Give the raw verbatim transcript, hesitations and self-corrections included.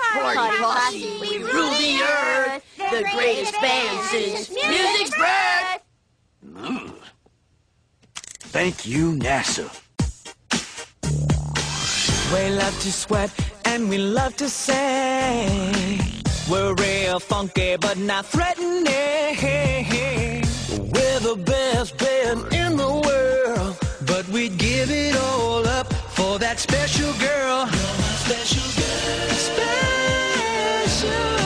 Party Posse, we rule the earth. The greatest band since music's birth. Mm. Thank you, NASA. We love to sweat and we love to sing. We're real funky but not threatening. We're the best band in the world, but we'd give it all up for that special girl. You're my special girl. Special.